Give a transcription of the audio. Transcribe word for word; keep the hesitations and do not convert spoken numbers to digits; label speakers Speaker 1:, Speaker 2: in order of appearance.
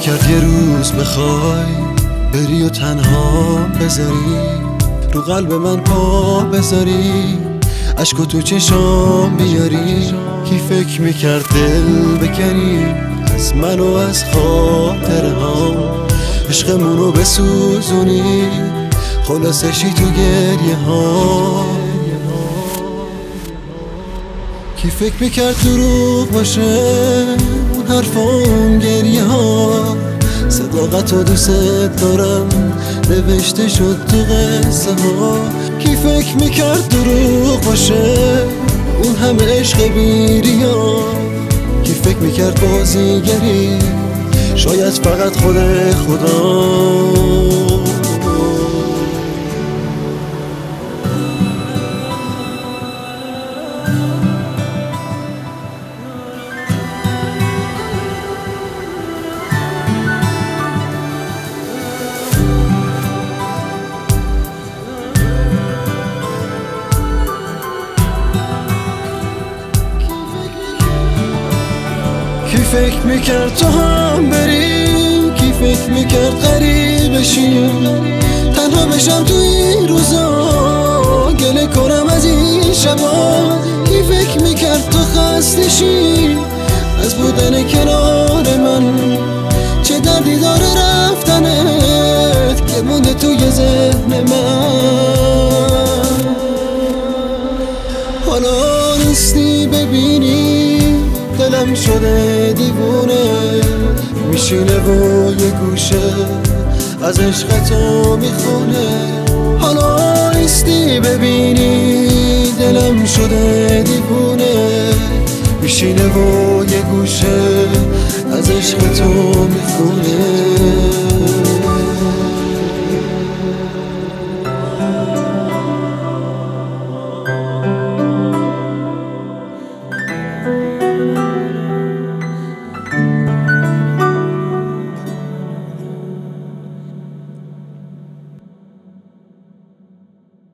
Speaker 1: میکرد یه روز بخوای بری و تنها بذاری رو قلب من پا بذاری، عشق تو چشام بیاری. کی فکر میکرد دل بکنی از من و از خاطرهام، عشقمونو بسوزونی خلاصشی تو گریه ها. کی فکر میکرد دروغ باشه اون حرفا اون گریه ها، صداقت و دوست دارم نوشته شد تو قصه ها. کی فکر میکرد دروغ باشه اون همه عشق بیریا، کی فکر میکرد بازیگری شاید فقط خود خدا. کی فکر میکرد تو هم بری، کی فکر میکرد غریب بشی، تنها بشم تو این روزا گله کنم از این شبا. کی فکر میکرد تو خسته شی از بودن کنار من، چه دردی داره رفتنت که مونده توی ذهن من. حالا نیستی ببینی دلم شده دیوونه، میشینه و یه گوشه از عشق تو میخونه. حالا نیستی ببینی دلم شده دیوونه، میشینه و یه گوشه از عشق تو